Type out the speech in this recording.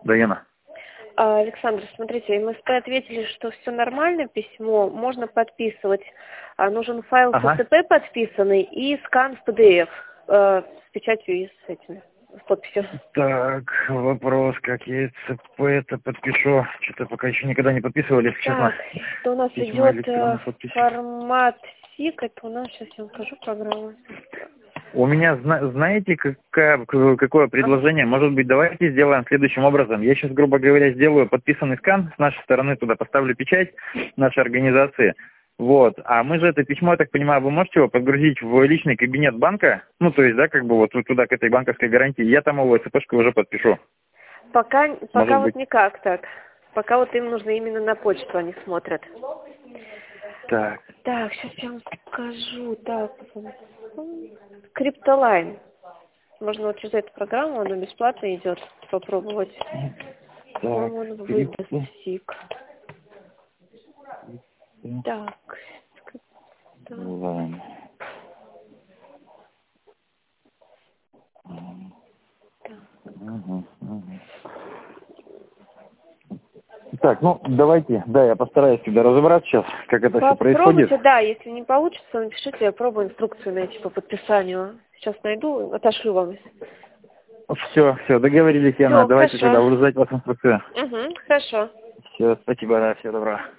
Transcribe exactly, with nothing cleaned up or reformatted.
Даяна. А, Александр, смотрите, эм эс пэ ответили, что все нормально, письмо можно подписывать. А, нужен файл Ага. эс тэ пэ подписанный и скан в пэ дэ эф э, с печатью и с этими, с подписью. Так, вопрос, как я цэ пэ это подпишу. Что-то пока еще никогда не подписывали, если честно. Так, это у нас Письмо идет электронной подписи. формат сик, это у нас, сейчас я вам скажу программу. У меня, зна- знаете, какая, какое предложение? Может быть, давайте сделаем следующим образом. Я сейчас, грубо говоря, сделаю подписанный скан с нашей стороны, туда поставлю печать нашей организации. Вот. А мы же это письмо, я так понимаю, вы можете его подгрузить в личный кабинет банка? Ну, то есть, да, как бы вот туда, к этой банковской гарантии. Я там его цэ пэшку уже подпишу. Пока, пока Может вот быть. никак так. Пока вот им нужно именно на почту, они смотрят. Так. Так, сейчас я вам скажу. Так, Криптолайн. Можно вот через эту программу, она бесплатно идет, попробовать. Так. По-моему, он выдаст Крипто. сик. Так. Ладно. Угу, угу. Так, ну давайте, да, я постараюсь тогда разобраться сейчас, как это все происходит. Попробуйте, да, если не получится, напишите, я пробую инструкцию найти по подписанию. Сейчас найду, отошлю вам. Все, все, договорились, Яна. Все, Давайте хорошо. тогда буду ждать вас инструкцию. Угу, хорошо. Все, спасибо, да, всего доброго.